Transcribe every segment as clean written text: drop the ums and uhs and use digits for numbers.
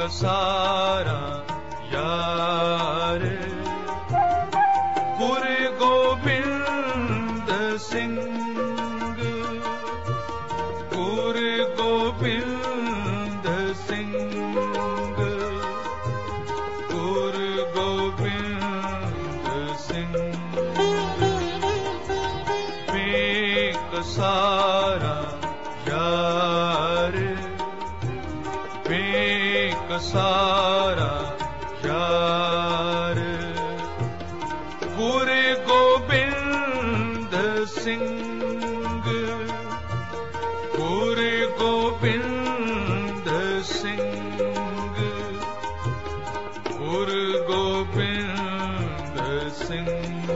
ਸਾਰਾ ਯਾਰ ਗੁਰੂ ਗੋਬਿੰਦ ਸਿੰਘ ਗੁਰੂ ਗੋਬਿੰਦ ਸਿੰਘ ਗੁਰੂ ਗੋਬਿੰਦ ਸਿੰਘ ਵੇਖ ਸਾਰਾ ਯਾਰ ਵੇਖ ਸਾਰਾ ਯਾਰ ਗੁਰੂ ਗੋਬਿੰਦ ਸਿੰਘ ਗੁਰੂ ਗੋਬਿੰਦ ਸਿੰਘ ਗੁਰੂ ਗੋਬਿੰਦ ਸਿੰਘ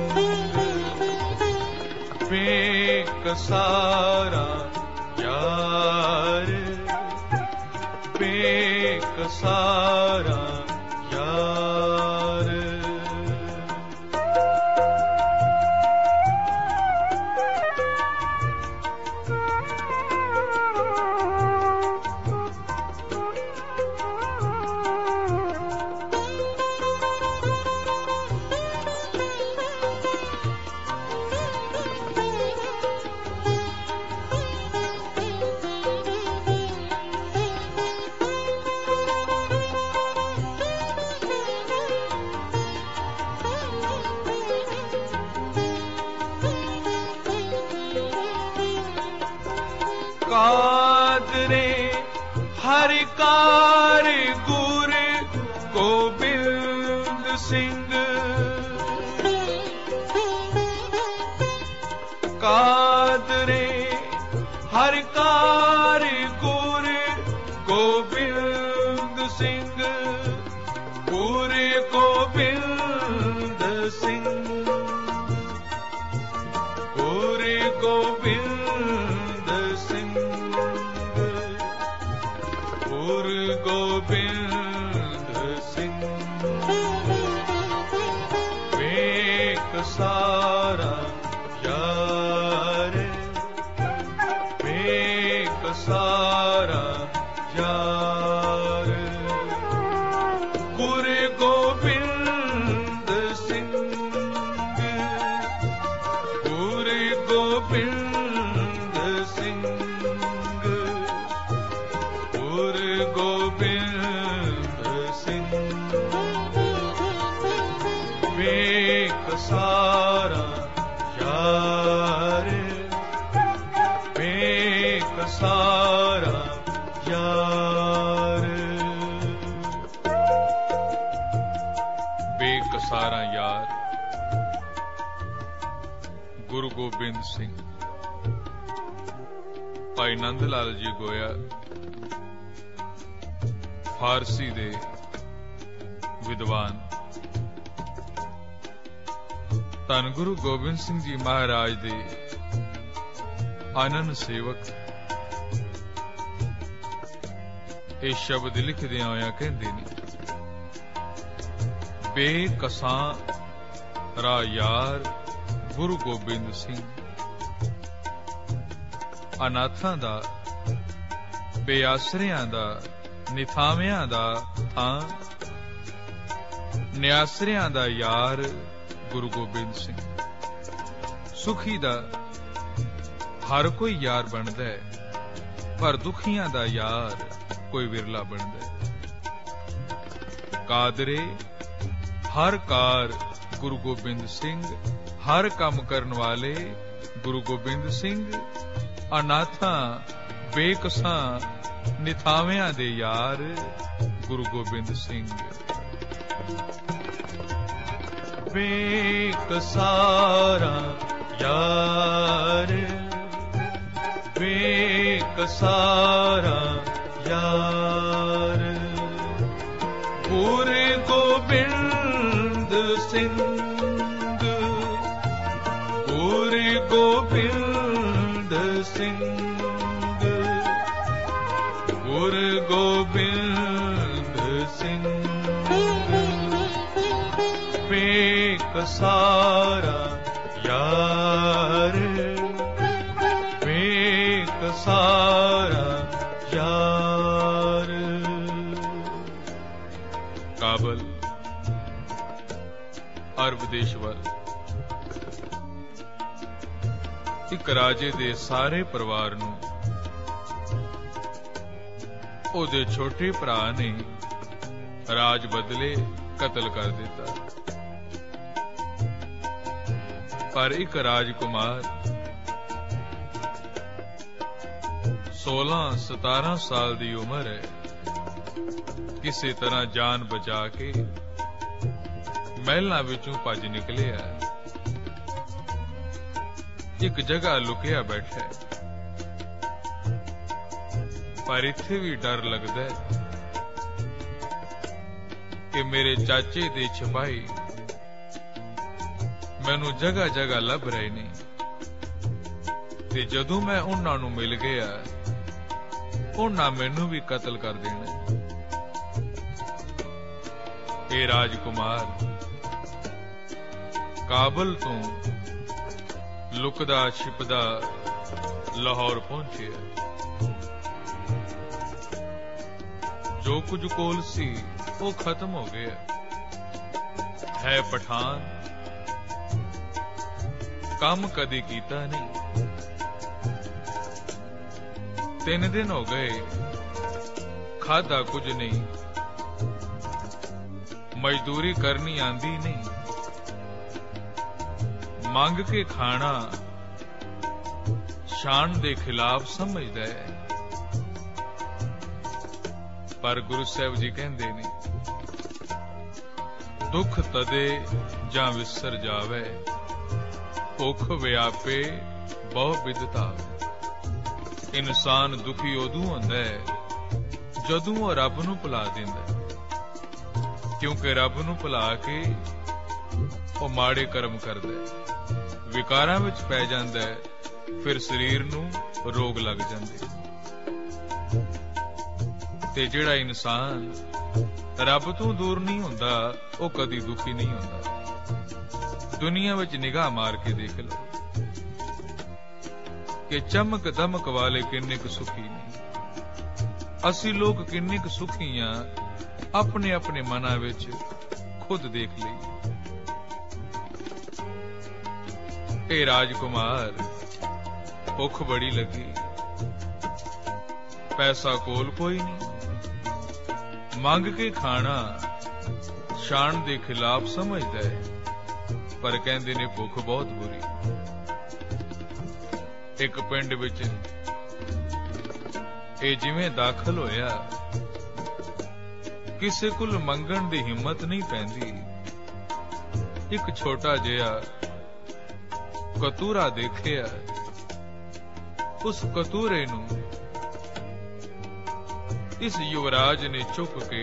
ਵੇਖ ਸਾਰਾ ਯਾਰ ਵੇਖ ਸਾਰਾ ਯਾਰ ਕਾਦਰੇ ਹਰਿ ਕਾਰ ਗੁਰੂ ਗੋਬਿੰਦ ਸਿੰਘ ਕਾਦਰੇ ਹਰਿ ਕਾਰ ਗੁਰੂ ਗੋਬਿੰਦ ਸਿੰਘ ਗੁਰੂ ਗੋਬਿੰਦ ਸਿੰਘ ਗੁਰੂ ਗੋਬਿੰਦ ਗੁਰੂ ਗੋਬਿੰਦ ਸਿੰਘ ਵੇਖ ਸਾਰਾ ਯਾਰ ਵੇਖ ਸਾਰਾ ਯਾਰ ਗੁਰੂ ਗੋਬਿੰਦ ਸਿੰਘ ਗੁਰੂ ਗੋਬਿੰਦ ਸਿੰਘ ਗੁਰੂ ਗੋਬਿੰਦ ਸਿੰਘ ਵੇਖ ਸਾਰਾ ਯਾਰ ਵੇਖ ਸਾਰਾ ਯਾਰ ਵੇਖ ਸਾਰਾ ਯਾਰ ਗੁਰੂ ਗੋਬਿੰਦ ਸਿੰਘ ਭਾਈ ਨੰਦ ਲਾਲ ਜੀ ਗੋਇਆ ਫਾਰਸੀ ਦੇ ਵਿਦਵਾਨ ਧੰਨ ਗੁਰੂ ਗੋਬਿੰਦ ਸਿੰਘ ਜੀ ਮਹਾਰਾਜ ਦੇ ਆਨੰਦ ਸੇਵਕ ਇਹ ਸ਼ਬਦ ਲਿਖਦਿਆਂ ਹੋਇਆਂ ਕਹਿੰਦੇ ਨੇ ਬੇਕਸਾਂ ਰਾ ਯਾਰ ਗੁਰੂ ਗੋਬਿੰਦ ਸਿੰਘ ਅਨਾਥਾਂ ਦਾ ਬੇਆਸਰਿਆਂ ਦਾ ਨਿਥਾਵਿਆਂ ਦਾ ਥਾਂ ਨਿਆਸਰਿਆਂ ਦਾ ਯਾਰ ਗੁਰੂ ਗੋਬਿੰਦ ਸਿੰਘ ਸੁਖੀ ਦਾ ਹਰ ਕੋਈ ਯਾਰ ਬਣਦਾ ਹੈ ਪਰ ਦੁਖੀਆਂ ਦਾ ਯਾਰ ਕੋਈ ਵਿਰਲਾ ਬਣਦਾ ਹੈ ਕਾਦਰੇ ਹਰ ਕਾਰ ਗੁਰੂ ਗੋਬਿੰਦ ਸਿੰਘ ਹਰ ਕੰਮ ਕਰਨ ਵਾਲੇ ਗੁਰੂ ਗੋਬਿੰਦ ਸਿੰਘ ਅਨਾਥਾਂ ਬੇਕਸਾਂ ਨਿਥਾਵਿਆਂ ਦੇ ਯਾਰ ਗੁਰੂ ਗੋਬਿੰਦ ਸਿੰਘ ਵੇਖ ਸਾਰਾ ਯਾਰ ਵੇਖ ਸਾਰਾ ਯਾਰ ਗੁਰੂ ਗੋਬਿੰਦ ਸਿੰਘ ਗੁਰੂ ਗੋਬਿੰਦ ਸਿੰਘ ਗੁਰੂ ਗੋਬਿੰਦ ਸਿੰਘ ਵੇਖ ਸਾਰਾ ਯਾਰ ਵੇਖ ਸਾਰਾ ਯਾਰ ਕਾਬਲ ਅਰਬ ਦੇਸ਼ ਵੱਲ। ਇੱਕ ਰਾਜੇ ਦੇ ਸਾਰੇ ਪਰਿਵਾਰ ਨੂੰ ਉਹਦੇ ਛੋਟੇ ਭਰਾ ਨੇ ਰਾਜ ਬਦਲੇ ਕਤਲ ਕਰ ਦਿੱਤਾ। ਪਰ ਇੱਕ ਰਾਜਕੁਮਾਰ 16-17 ਸਾਲ ਦੀ ਉਮਰ ਹੈ, ਕਿਸੇ ਤਰ੍ਹਾਂ ਜਾਨ ਬਚਾ ਕੇ ਮਹਿਲਾਂ ਵਿੱਚੋਂ ਭੱਜ ਨਿਕਲਿਆ। ਇੱਕ ਜਗ੍ਹਾ ਲੁਕਿਆ ਬੈਠਾ ਹੈ, ਪਰ ਇੱਥੇ ਵੀ ਡਰ ਲੱਗਦਾ ਹੈ ਕਿ ਮੇਰੇ ਚਾਚੇ ਦੇ ਸਿਪਾਹੀ ਮੈਨੂੰ ਜਗ੍ਹਾ ਜਗ੍ਹਾ ਲੱਭ ਰਹੇ ਨੇ, ਤੇ ਜਦੋਂ ਮੈਂ ਉਹਨਾਂ ਨੂੰ ਮਿਲ ਗਿਆ ਉਹਨਾਂ ਮੈਨੂੰ ਵੀ ਕਤਲ ਕਰ ਦੇਣਾ। ਇਹ ਰਾਜਕੁਮਾਰ ਕਾਬਲ ਤੋਂ ਲੁਕਦਾ ਛਿਪਦਾ ਲਾਹੌਰ ਪਹੁੰਚਿਆ। ਜੋ ਕੁਝ ਕੋਲ ਸੀ ਉਹ ਖਤਮ ਹੋ ਗਿਆ। ਹੈ ਪਠਾਨ, ਕੰਮ ਕਦੇ ਕੀਤਾ ਨਹੀਂ। 3 ਦਿਨ ਹੋ ਗਏ, ਖਾਧਾ ਕੁਝ ਨਹੀਂ, ਮਜ਼ਦੂਰੀ ਕਰਨੀ ਆਂਦੀ ਨਹੀਂ, ਮੰਗ ਕੇ ਖਾਣਾ ਸ਼ਾਨ ਦੇ ਖਿਲਾਫ ਸਮਝਦਾ ਹੈ। ਪਰ ਗੁਰੂ ਸਾਹਿਬ ਜੀ ਕਹਿੰਦੇ ਨੇ, ਦੁੱਖ ਤਦੇ ਜਾਂ ਵਿਸਰ ਜਾਵੇ, ਭੁੱਖ ਵਿਆਪੇ ਬਹੁ ਬਿਦਤਾ। ਇਨਸਾਨ ਦੁਖੀ ਉਦੋਂ ਹੁੰਦਾ ਹੈ ਜਦੋਂ ਉਹ ਰੱਬ ਨੂੰ ਭੁਲਾ ਦਿੰਦਾ, ਕਿਉਂਕਿ ਰੱਬ ਨੂੰ ਭੁਲਾ ਕੇ ਉਹ ਮਾੜੇ ਕਰਮ ਕਰਦਾ, ਵਿਕਾਰਾਂ ਵਿੱਚ ਪੈ ਜਾਂਦਾ, ਫਿਰ ਸਰੀਰ ਨੂੰ ਰੋਗ ਲੱਗ ਜਾਂਦੇ। ਤੇ ਜਿਹੜਾ ਇਨਸਾਨ ਰੱਬ ਤੋਂ ਦੂਰ ਨਹੀਂ ਹੁੰਦਾ ਉਹ ਕਦੀ ਦੁਖੀ ਨਹੀਂ ਹੁੰਦਾ। ਦੁਨੀਆ ਵਿੱਚ ਨਿਗਾਹ ਮਾਰ ਕੇ ਦੇਖ ਲਓ ਕਿ ਚਮਕ ਦਮਕ ਵਾਲੇ ਕਿੰਨੇ ਕੁ ਸੁਖੀ ਨੇ, ਅਸੀਂ ਲੋਕ ਕਿੰਨੇ ਕੁ ਸੁਖੀ ਆ, ਆਪਣੇ ਆਪਣੇ ਮਨਾਂ ਵਿੱਚ ਖੁਦ ਦੇਖ ਲਈਏ। ਇਹ ਰਾਜਕੁਮਾਰ ਭੁੱਖ ਬੜੀ ਲੱਗੀ, ਪੈਸਾ ਕੋਲ ਕੋਈ ਨਹੀਂ, ਮੰਗ ਕੇ ਖਾਣਾ ਸ਼ਾਨ ਦੇ ਖਿਲਾਫ ਸਮਝਦਾ ਹੈ, ਪਰ ਕਹਿੰਦੇ ਨੇ ਭੁੱਖ ਬਹੁਤ ਬੁਰੀ। ਇੱਕ ਪਿੰਡ ਵਿੱਚ ਇਹ ਜਿਵੇਂ ਦਾਖਲ ਹੋਇਆ, ਕਿਸੇ ਕੋਲ ਮੰਗਣ ਦੀ ਹਿੰਮਤ ਨਹੀਂ ਪੈਂਦੀ। ਇੱਕ ਛੋਟਾ ਜਿਹਾ ਕਤੂਰਾ ਦੇਖਿਆ, ਉਸ ਕਤੂਰੇ ਨੂੰ ਇਸ ਯੁਵਰਾਜ ਨੇ ਚੁੱਕ ਕੇ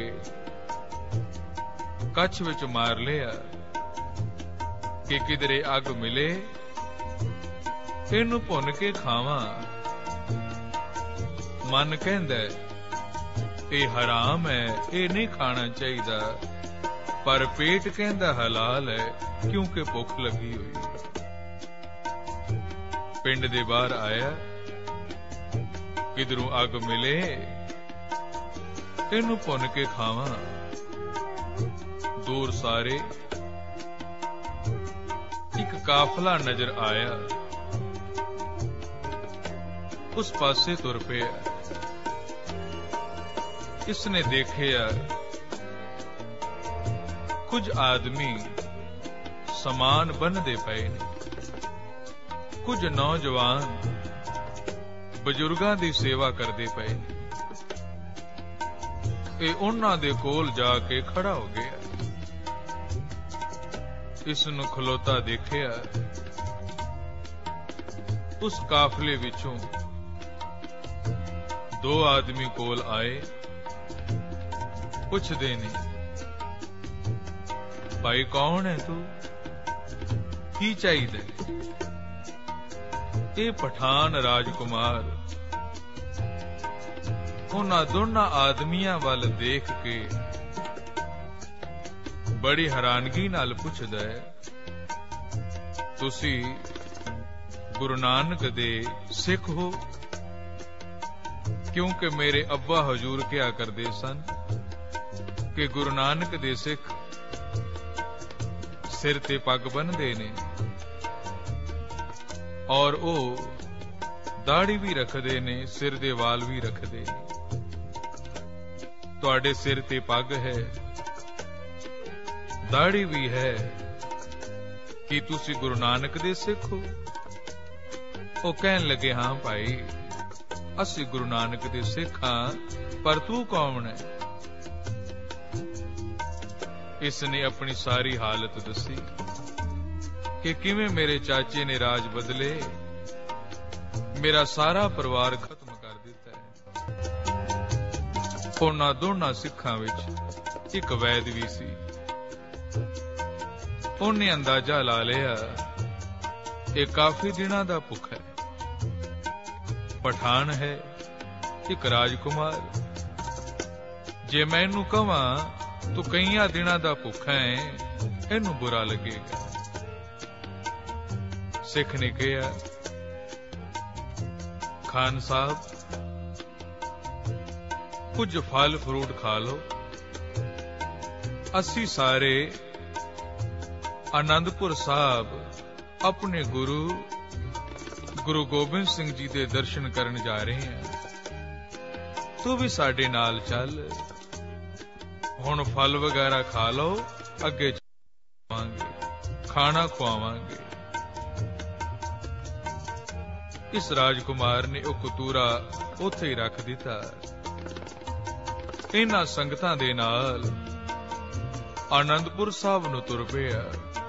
ਕੱਛ ਵਿੱਚ ਮਾਰ ਲਿਆ ਕਿ ਕਿਧਰੇ ਅੱਗ ਮਿਲੇ ਇਹਨੂੰ ਭੁੰਨ ਕੇ ਖਾਵਾਂ। ਮਨ ਕਹਿੰਦਾ ਇਹ ਹਰਾਮ ਹੈ, ਇਹ ਨਹੀਂ ਖਾਣਾ ਚਾਹੀਦਾ, ਪਰ ਪੇਟ ਕਹਿੰਦਾ ਹਲਾਲ ਹੈ ਕਿਉਂਕਿ ਭੁੱਖ ਲੱਗੀ ਹੋਈ। ਪਿੰਡ ਦੇ ਬਾਹਰ ਆਇਆ, ਕਿਧਰੋਂ ਅੱਗ ਮਿਲੇ ਇਹਨੂੰ ਭੁੰਨ ਕੇ ਖਾਵਾਂ। ਦੂਰ ਸਾਰੇ ਇੱਕ ਕਾਫਲਾ ਨਜ਼ਰ ਆਇਆ, ਉਸ ਪਾਸੇ ਤੁਰ ਪਿਆ। ਇਸਨੇ ਦੇਖਿਆ ਕੁਝ ਆਦਮੀ ਸਮਾਨ ਬੰਨ੍ਹਦੇ ਪਏ ਨੇ, ਕੁਝ ਨੌਜਵਾਨ ਬਜ਼ੁਰਗਾਂ ਦੀ ਸੇਵਾ ਕਰਦੇ ਪਏ ਨੇ। ਇਹ ਉਹਨਾਂ ਦੇ ਕੋਲ ਜਾ ਕੇ ਖੜਾ ਹੋ ਗਿਆ। ਇਸ ਨੂੰ ਖਲੋਤਾ ਦੇਖਿਆ। ਉਸ ਕਾਫਲੇ ਵਿੱਚੋਂ 2 ਆਦਮੀ ਕੋਲ ਆਏ, ਪੁੱਛਦੇ ਨੇ, ਭਾਈ ਕੌਣ ਹੈ ਤੂੰ, ਕੀ ਚਾਹੀਦਾ? ਇਹ ਪਠਾਨ ਰਾਜਕੁਮਾਰ ਉਹਨਾਂ ਦੋਨਾਂ ਆਦਮੀਆਂ ਵੱਲ ਦੇਖ ਕੇ ਬੜੀ ਹੈਰਾਨਗੀ ਨਾਲ ਪੁੱਛਦਾ ਹੈ, ਤੁਸੀਂ ਗੁਰੂ ਨਾਨਕ ਦੇ ਸਿੱਖ ਹੋ? ਕਿਉਂਕਿ ਮੇਰੇ ਅੱਬਾ ਹਜ਼ੂਰ ਕਿਹਾ ਕਰਦੇ ਸਨ, कि गुरु नानक दे सिख सिर ते पग बन्नदे ने और ओ दाढ़ी भी रखदे ने, सिर दे वाल भी रखदे ने। तुहाडे सिर ते पग है, दाढ़ी भी है, कि तुसी गुरु नानक दे सिख हो? ओ कहन लगे, हां भाई, असी गुरु नानक दे सिख हां, पर तू कौन है? इसने अपनी सारी हालत दसी कि किवें मेरे चाचे ने राज बदले, मेरा सारा परिवार खत्म कर दिता है। उन्हां दोनों सिखां विच एक वैद भी सी। उन्हें अंदाजा ला लिया ये काफी दिनां दा भुख है। पठान है एक राजकुमार, जे मैं इनू कहां तो कईयां दिनां दा भुखा है, इनू बुरा लगेगा। सिख ने कहा, खान साहब कुछ फल फ्रूट खा लो, असी सारे आनंदपुर साहब अपने गुरु गोबिंद सिंह जी दे दर्शन करन जा रहे हैं, तू भी साडे नाल चल। हुण फल वगैरह खा लो, अगे चलावांगे, खाना खुआवांगे। इस राजकुमार ने ओ कतूरा उत्थे ही रख दिता। इन्हां संगतां दे नाल आनंदपुर साहब नूं तुर पिया।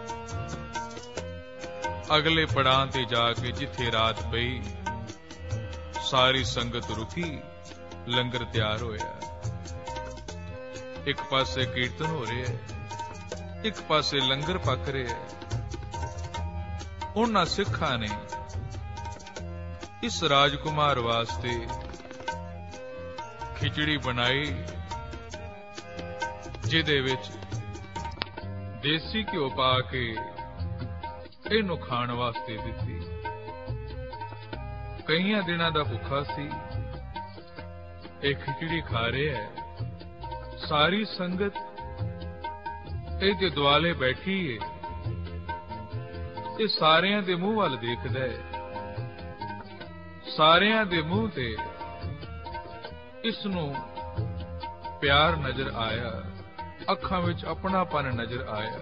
अगले पड़ां ते जाके जिथे रात पई, सारी संगत रुकी, लंगर तैयार होया। एक पासे कीर्तन हो रहे है, एक पासे लंगर पक रहे है। उन्हां सिखां ने इस राजकुमार वास्ते खिचड़ी बनाई, जिहदे विच देसी घिओ पा के इहनूं खाण वास्ते दित्ती। कईयां दिनां दा भुखा सी, एक खिचड़ी खा रहे है। सारी संगत इहदे दुआले बैठी है, ये सारियां दे मूंह वल देखदा है। सारियां दे मूंह ते इसनूं प्यार नजर आया, अखां विच अपनापन नजर आया।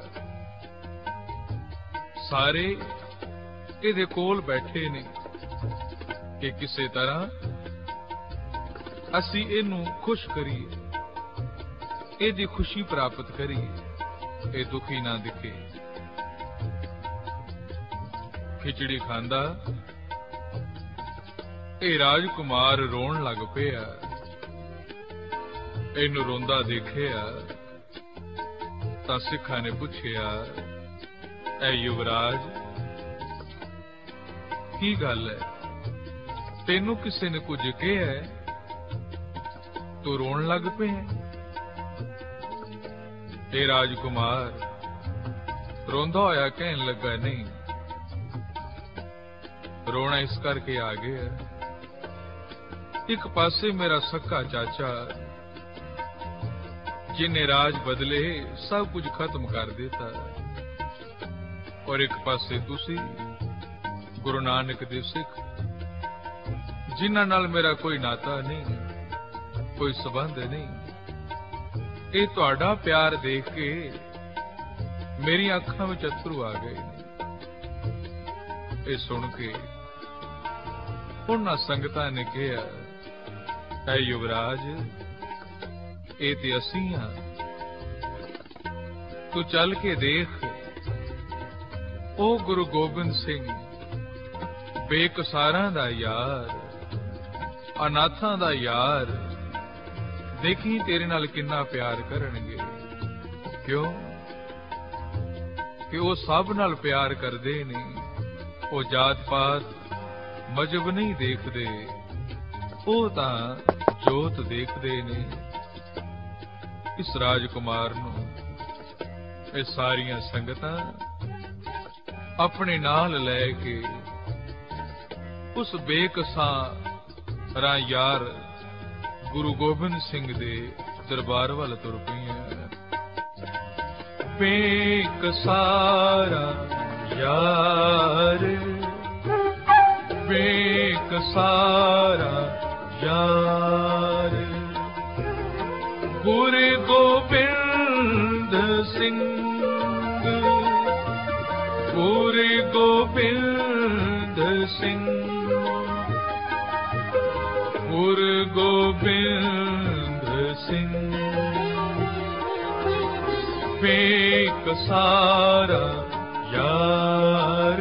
सारे इहदे कोल बैठे ने कि किसी तरह असी इहनूं खुश करिए, इहदी खुशी प्राप्त करिए, ये दुखी ना दिखे। खिचड़ी खांदा ये राजकुमार रोण लग पिया। इहनूं रोंदा देखिया तां सिखां ने पुछिया, ऐ युवराज की गल है, तेनू किसी ने कुछ कहा है, तू रोण लग पे है? हे राजकुमार रोंदा होया कहन लगा, नहीं, रोना इस करके आ गया, एक पासे मेरा सक्का चाचा जिन्हें राज बदले सब कुछ खत्म कर देता, और एक पासे तुसी गुरु नानक दे सिख जिन्हां नाल मेरा कोई नाता नहीं, कोई संबंध नहीं। ये तुहाडा प्यार देख के मेरी अखां विच अथरू आ गए। ये सुन के उन्हां संगतां ने कहा, ऐ युवराज ये ते असीं हां, तू चल के देख, ओ गुरु गोबिंद सिंह बेकसारां दा यार, अनाथां दा यार, देखी तेरे नाल किन्ना प्यार करनगे। क्यों कि वो सब नाल प्यार करदे ने, वो जात पात मजहब नहीं देखदे, वो तां जोत देखदे ने। इस राजकुमार नूं ये सारियां संगतां अपने नाल लै के उस बेकसां यार गुरु गोबिंद सिंह दे दरबार वाल तुर पईयां। बेकसारा यार, बेकसारा यार, गुरु गोबिंद सिंह, गुरु गोबिंद सिंह, गुरु गोबिंद सिंह, बेकसारा यार,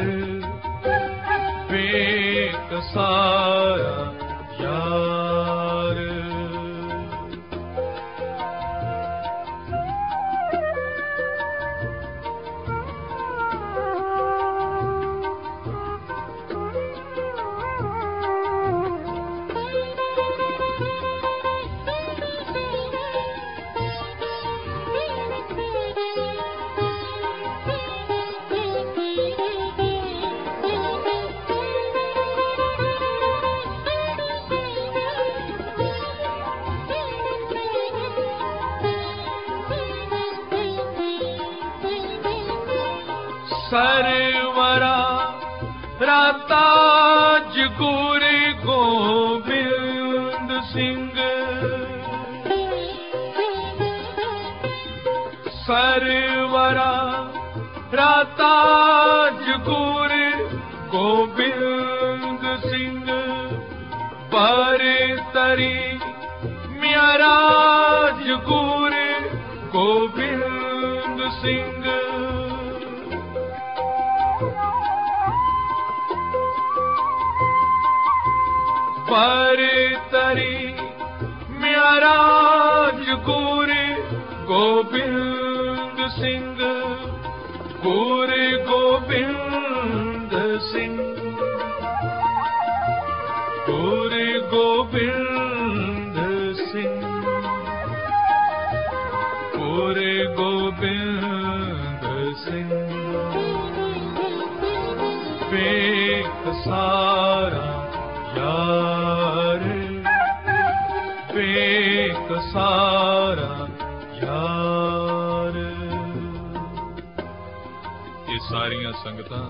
बेकसारा यार। सरवरा राताज गुरु गोबिंद सिंह, सरवरा राताज गुरु गोबिंद सिंह, पर तरी म्याराज गुरु गोबिंद सिंह, पर तरी म्याराज गुरु गोबिंद सिंह, गुरु गोबिंद सिंह, गुरु गोबिंद सिंह, गुरु गोबिंद सिंह, बेकसारा यार, बेकसारा यार। ये सारियां संगतां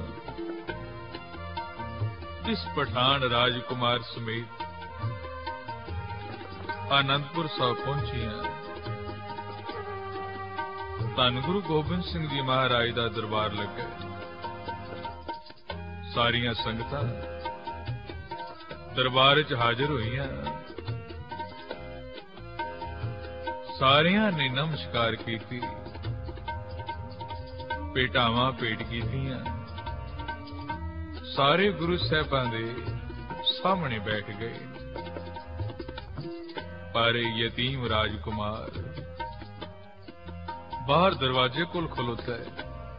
इस पठान राजकुमार समेत आनंदपुर साहब पहुंचियां। धन गुरु गोबिंद सिंह जी महाराज दा दरबार लगे। सारियां संगतां दरबार च हाजिर होईयां। सारियां ने नमस्कार कीती, भेटावां भेट कीतियां। सारे गुरु साहिबां दे सामने बैठ गए। पर यतीम राजकुमार बाहर दरवाजे कोल खलोता है,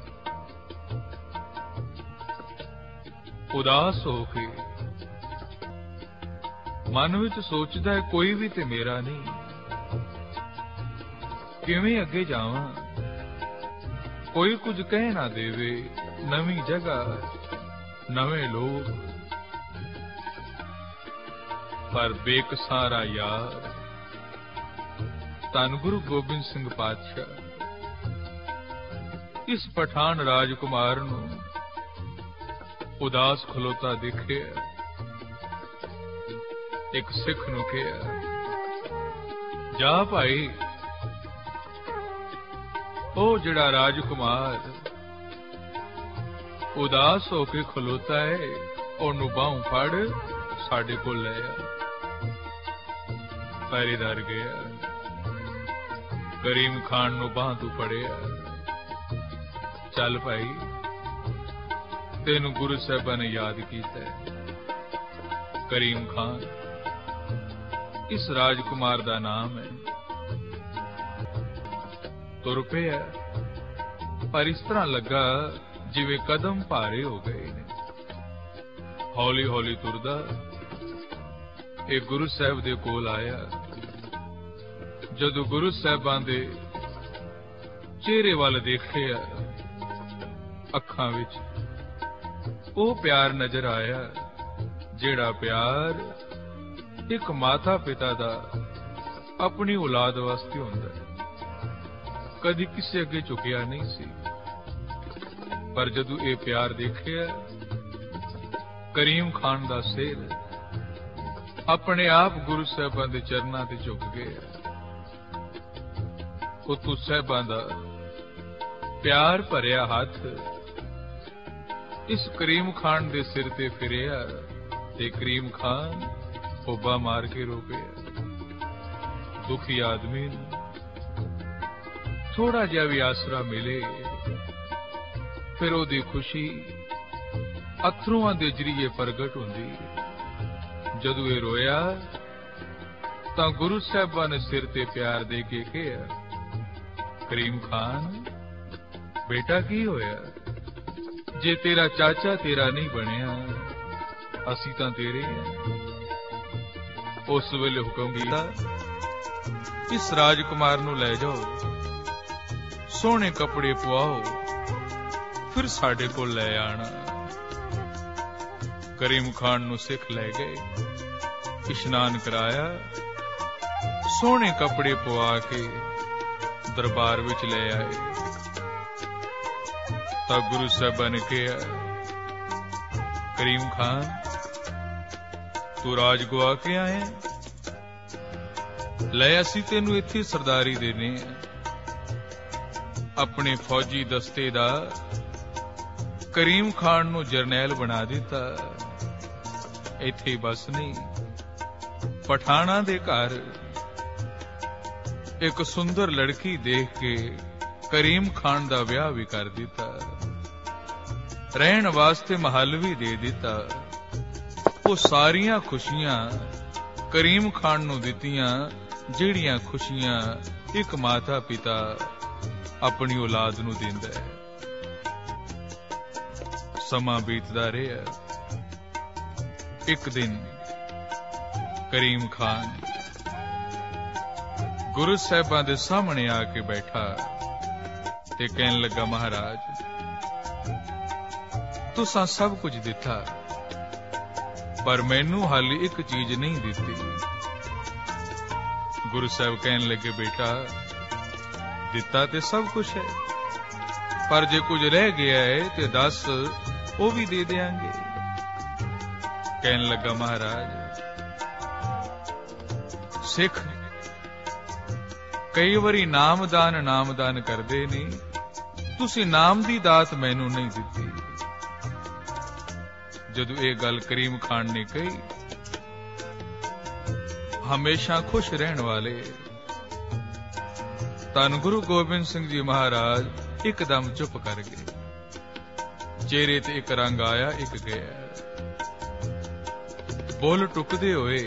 उदास होके मन विच सोचदा है कोई भी ते मेरा नहीं, किवें अगे जावां। कोई कुछ कह ना देवे, नवीं जगह नवे लोग, पर बेकसारा यार धन गुरु गोबिंद सिंह पातशाह इस पठान राजकुमार नूं उदास खलोता दिखे। एक सिख नूं कहा, जा भाई, ओ जिहड़ा राजकुमार उदास होके खलोता है, ओनू बाहों फड़ साडे कोल ले आ। पहरेदार गया, करीम खान नूं बाह तों फड़िया। चल भाई, तेनू गुरु साहिबां ने याद कीता है। करीम खान इस राजकुमार दा नाम है। तुर पिया, पर इस तरह लगा जिवें कदम भारे हो गए ने। हौली हौली तुरदा एक गुरु साहिब दे कोल आया। जदों गुरु साहिबां दे चेहरे वाल देखिया, अखां विच ਉਹ प्यार नजर आया ਜਿਹੜਾ प्यार एक माता पिता दा अपनी औलाद वास्ते हुंदा है। कदी किसे अगे झुकिया नहीं सी, पर जदों ये प्यार देखिया करीम खान दा सिर अपने आप गुरु साहिबां दे चरनां ते झुक गया। उतों साहिबां दा प्यार भरिया हाथ इस करीम खान दे सिर ते फिरिया ते करीम खान होबा मार के रो गया। दुखी आदमी थोड़ा जिहा भी आसरा मिले फिर ओदी खुशी अथरूआं दे जरिए प्रगट हुंदी। जदों ये रोया तां गुरु साहिबां ने सिर ते प्यार दे के कहा, करीम खान बेटा की होया? जे तेरा चाचा तेरा नहीं बनया असी तां तेरे हैं। उस वेले हुक्म किया, इस राजकुमार नूं लै जाओ, सोहणे कपड़े पवाओ, फिर साडे कोल लै आना। करीम खान नूं सिख लै गए, इशनान कराया, सोहणे कपड़े पवा के दरबार विच ले आए। तब गुरु साहिबां ने कहा, करीम खान तू राज गवा के आए, ले असी तेनू इत्थे सरदारी देने अपने फौजी दस्ते दा करीम खान नू जरनैल बना दिता। इत्थे बस नहीं, पठाना दे घर एक सुंदर लड़की देख के करीम खान दा ब्याह भी कर दिता, रहन वास्ते महल भी दे दिता। वो सारियां खुशियां करीम खान नू दित्तियां जिहड़ियां खुशियां एक माता पिता अपनी औलाद नू दिंदा है। समा बीतदा रहा। एक दिन करीम खान गुरु साहिबां दे सामने आके बैठा ते कहन लगा, महाराज तुसां सब कुछ दिता पर मैनू हाली एक चीज नहीं दिती। गुरु साहिब कहन लगे, बेटा दिता ते सब कुछ है, पर जे कुछ रह गया है ते दस, वो भी दे देंगे। कहन लगा, महाराज सिख कई बारी नामदान करदे ने, तुसी नाम दी दात मैनू नहीं दिती। जदों ये गल करीम खान ने कही, हमेशा खुश रहने वाले धन गुरु गोबिंद सिंह जी महाराज एकदम चुप कर गए। चेहरे ते एक रंग आया, एक गया। बोल टुकदे होए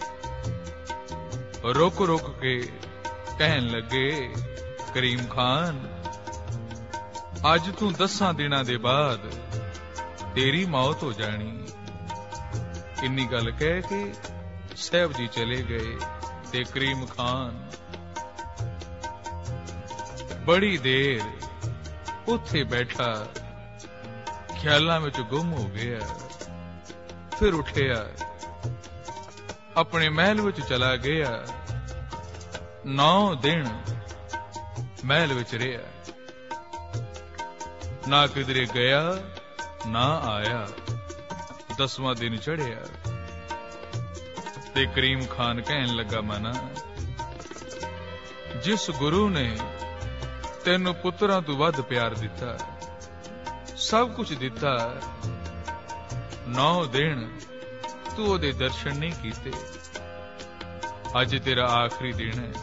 रुक रुक के कहन लगे, करीम खान अज तू 10 दिनां दे बाद तेरी मौत हो जानी। इन्नी गल कह के साहब जी चले गए ते करीम खान बड़ी देर उत्थे बैठा ख्यालां विच गुम हो गया। फिर उठिया, अपने महल विच चला गया। 9 दिन महल विच रहा, ना किधरे गया ना आया। 10वां दिन चढ़िया ते करीम खान कहन लगा, मना जिस गुरु ने तेनू पुत्रां तों वध प्यार दिता, सब कुछ दिता, 9 दिन तू ओदे दर्शन नहीं कीते। अज तेरा आखिरी दिन है।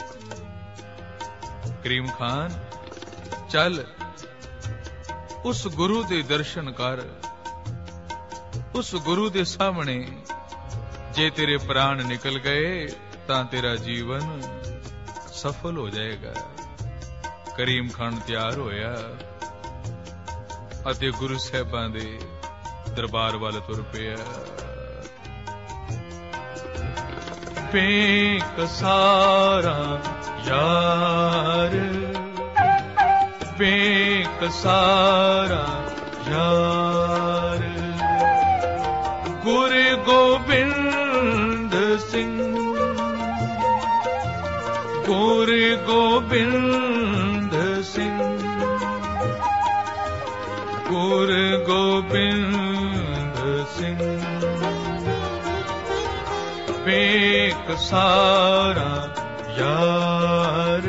करीम खान चल उस गुरु दे दर्शन कर। उस गुरु दे सामने जे तेरे प्राण निकल गए तां तेरा जीवन सफल हो जाएगा। करीम खान तैयार होया अते गुरु साहिबां दे दरबार वाल तुर पिया। बेकसारा यार, बेकसारा यार, गुरु गोबिंद सिंह, गुरु गोबिंद सिंह ਗੁਰੂ ਗੋਬਿੰਦ ਸਿੰਘ ਬੇਕਸਾਰਾ ਯਾਰ,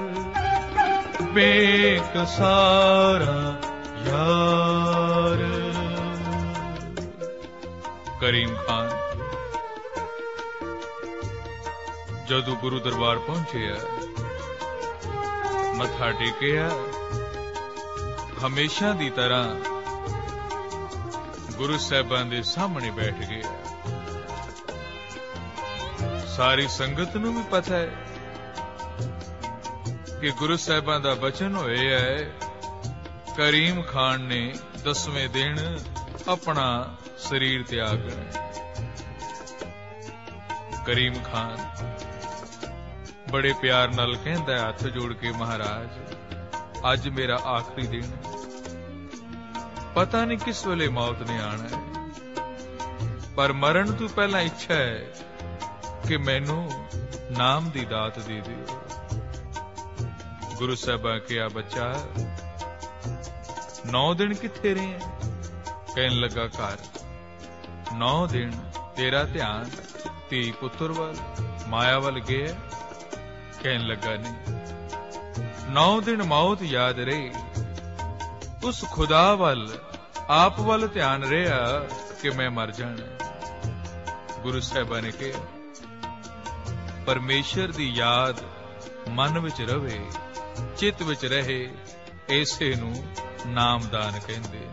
ਬੇਕਸਾਰਾ ਯਾਰ। ਕਰੀਮ ਖਾਨ ਜਦੋਂ ਗੁਰੂ ਦਰਬਾਰ ਪਹੁੰਚਿਆ, ਮੱਥਾ ਟੇਕਿਆ, ਹਮੇਸ਼ਾ ਦੀ ਤਰ੍ਹਾਂ ਗੁਰੂ ਸਾਹਿਬਾਂ ਦੇ ਸਾਹਮਣੇ ਬੈਠ ਗਿਆ। ਸਾਰੀ ਸੰਗਤ ਨੂੰ ਵੀ ਪਤਾ ਹੈ ਕਿ ਗੁਰੂ ਸਾਹਿਬਾਂ ਦਾ ਬਚਨ ਹੋਇਆ ਹੈ, ਕਰੀਮ ਖਾਨ ਨੇ 10ਵੇਂ ਦਿਨ ਆਪਣਾ ਸਰੀਰ ਤਿਆਗਣਾ। ਕਰੀਮ ਖਾਨ ਬੜੇ ਪਿਆਰ ਨਾਲ ਕਹਿੰਦਾ, ਹੱਥ ਜੋੜ ਕੇ, ਮਹਾਰਾਜ ਅੱਜ ਮੇਰਾ ਆਖਰੀ ਦਿਨ, ਪਤਾ ਨਹੀਂ ਕਿਸ ਵੇਲੇ ਮੌਤ ਨੇ ਆਣਾ ਹੈ, ਪਰ ਮਰਨ ਤੋਂ ਪਹਿਲਾਂ ਇੱਛਾ ਹੈ ਕਿ ਮੈਨੂੰ ਨਾਮ ਦੀ ਦਾਤ ਦੇ ਦਿਓ। ਗੁਰੂ ਸਾਹਿਬਾਂ ਕਿਹਾ, ਬੱਚਾ 9 ਦਿਨ ਕਿੱਥੇ ਰਹੇ? ਕਹਿਣ ਲੱਗਾ, ਘਰ। 9 ਦਿਨ ਤੇਰਾ ਧਿਆਨ ਧੀ ਪੁੱਤਰ ਵੱਲ, ਮਾਇਆ ਵੱਲ ਗਿਆ? ਕਹਿਣ ਲੱਗਾ, ਨਹੀਂ। 9 ਦਿਨ ਮੌਤ ਯਾਦ ਰਹੀ, ਉਸ ਖੁਦਾ ਵੱਲ, ਆਪ ਵੱਲ ਧਿਆਨ ਰਿਹਾ ਕਿ ਮੈਂ ਮਰ ਜਾਣਾ। ਗੁਰੂ ਸਾਹਿਬਾਂ ਨੇ ਕਿਹਾ, ਪਰਮੇਸ਼ਰ ਦੀ ਯਾਦ ਮਨ ਵਿੱਚ ਰਵੇ, ਚਿੱਤ ਵਿੱਚ ਰਹੇ, ਇਸੇ ਨੂੰ ਨਾਮਦਾਨ ਕਹਿੰਦੇ।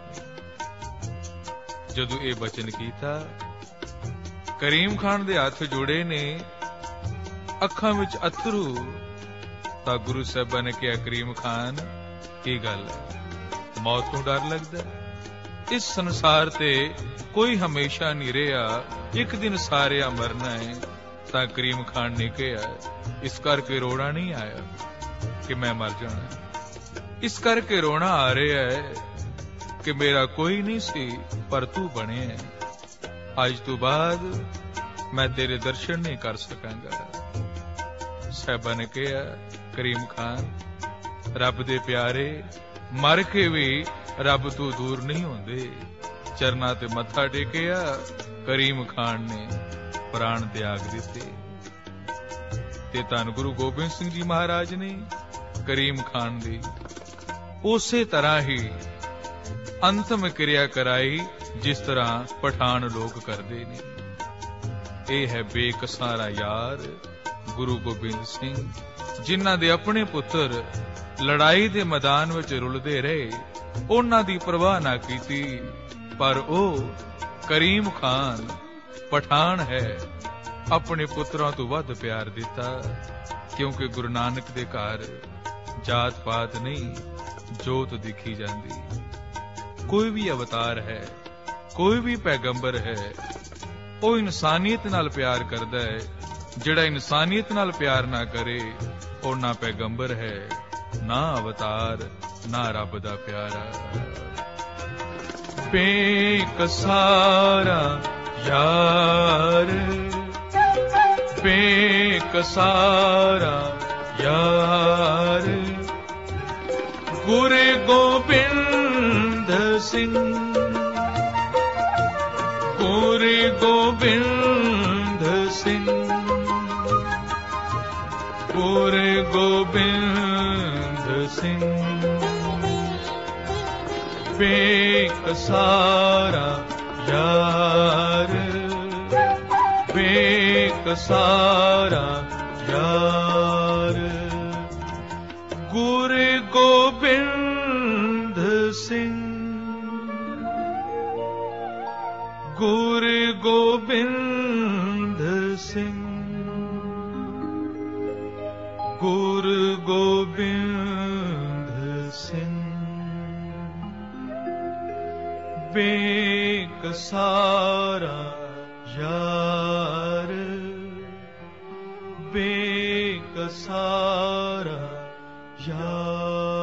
ਜਦੋਂ ਇਹ ਬਚਨ ਕੀਤਾ, ਕਰੀਮ ਖਾਨ ਦੇ ਹੱਥ ਜੋੜੇ ਨੇ, ਅੱਖਾਂ ਵਿੱਚ ਅਥਰੂ, ਤਾਂ ਗੁਰੂ ਸਾਹਿਬਾਂ ਨੇ ਕਿਹਾ, ਕਰੀਮ ਖਾਨ ਕੀ ਗੱਲ ਹੈ, ਮੌਤ ਤੋਂ ਡਰ ਲੱਗਦਾ? ਇਸ ਸੰਸਾਰ ਤੇ ਕੋਈ ਹਮੇਸ਼ਾ ਨਹੀਂ ਰਿਹਾ, ਇੱਕ ਦਿਨ ਸਾਰਿਆਂ ਮਰਨਾ ਹੈ। ਤਾਂ ਕਰੀਮ ਖਾਨ ਨੇ ਕਿਹਾ, ਇਸ ਕਰਕੇ ਰੋਣਾ ਨਹੀਂ ਆਇਆ ਕਿ ਮੈਂ ਮਰ ਜਾਣਾ, ਇਸ ਕਰਕੇ ਰੋਣਾ ਆ ਰਿਹਾ ਹੈ ਕਿ ਮੇਰਾ ਕੋਈ ਨਹੀਂ ਸੀ, ਪਰ ਤੂੰ ਬਣਿਆ। ਅੱਜ ਤੋਂ ਬਾਅਦ ਮੈਂ ਤੇਰੇ ਦਰਸ਼ਨ ਨਹੀਂ ਕਰ ਸਕਾਂਗਾ। ਸਾਹਿਬਾਂ ਨੇ ਕਿਹਾ, ਕਰੀਮ ਖਾਨ ਰੱਬ ਦੇ ਪਿਆਰੇ, ਮਰ ਕੇ ਵੀ ਰੱਬ ਤੋਂ ਦੂਰ ਨਹੀਂ ਹੁੰਦੇ। ਚਰਨਾਂ ਤੇ ਮੱਥਾ ਟੇਕਿਆ, ਕਰੀਮ ਖਾਨ ਨੇ ਪ੍ਰਾਣ ਤਿਆਗ ਦਿੱਤੇ। ਤੇ ਧੰਨ ਗੁਰੂ ਗੋਬਿੰਦ ਸਿੰਘ ਜੀ ਮਹਾਰਾਜ ਨੇ ਕਰੀਮ ਖਾਨ ਦੀ ਉਸੇ ਤਰ੍ਹਾਂ ਹੀ ਅੰਤਮ ਕਿਰਿਆ ਕਰਾਈ, ਜਿਸ ਤਰ੍ਹਾਂ ਪਠਾਨ ਲੋਕ ਕਰਦੇ ਨੇ। ਇਹ ਹੈ ਬੇਕਸਾਰਾ ਯਾਰ ਗੁਰੂ ਗੋਬਿੰਦ ਸਿੰਘ, ਜਿਨ੍ਹਾਂ ਦੇ ਆਪਣੇ ਪੁੱਤਰ ਲੜਾਈ ਦੇ ਮੈਦਾਨ ਵਿੱਚ ਰੁਲਦੇ ਰਹੇ, ਉਹਨਾਂ ਦੀ ਪਰਵਾਹ ਨਾ ਕੀਤੀ, ਪਰ ਉਹ ਕਰੀਮ ਖਾਨ ਪਠਾਨ ਹੈ, ਆਪਣੇ ਪੁੱਤਰਾਂ ਤੋਂ ਵੱਧ ਪਿਆਰ ਦਿੱਤਾ, ਕਿਉਂਕਿ ਗੁਰੂ ਨਾਨਕ ਦੇ ਘਰ ਜਾਤ ਪਾਤ ਨਹੀਂ, ਜੋਤ ਦਿਖੀ ਜਾਂਦੀ। ਕੋਈ ਵੀ ਅਵਤਾਰ ਹੈ, ਕੋਈ ਵੀ ਪੈਗੰਬਰ ਹੈ, ਉਹ ਇਨਸਾਨੀਅਤ ਨਾਲ ਪਿਆਰ ਕਰਦਾ ਹੈ। ਜਿਹੜਾ ਇਨਸਾਨੀਅਤ ਨਾਲ ਪਿਆਰ ਨਾ ਕਰੇ, ਉਹ ਨਾ ਪੈਗੰਬਰ ਹੈ, ਨਾ ਅਵਤਾਰ, ਨਾ ਰੱਬ ਦਾ ਪਿਆਰਾ। ਬੇਕਸਾਰਾ ਯਾਰ, ਬੇਕਸਾਰਾ ਯਾਰ, ਗੁਰੂ ਗੋਬਿੰਦ ਸਿੰਘ, ਗੁਰੂ ਗੋਬਿੰਦ ਸਿੰਘ, ਗੁਰੂ ਗੋਬਿੰਦ ਸਿੰਘ, ਬੇਕਸਾਰਾ ਯਾਰ, ਬੇਕਸਾਰਾ ਯਾਰ, ਗੁਰੂ ਗੋਬਿੰਦ ਸਿੰਘ, ਗੁਰੂ ਗੋਬਿੰਦ ਸਿੰਘ, ਗੁਰੂ ਗੋਬਿੰਦ ਸਿੰਘ, ਬੇਕਸਾਰਾ ਯਾਰ, ਬੇਕਸਾਰਾ ਯਾਰ।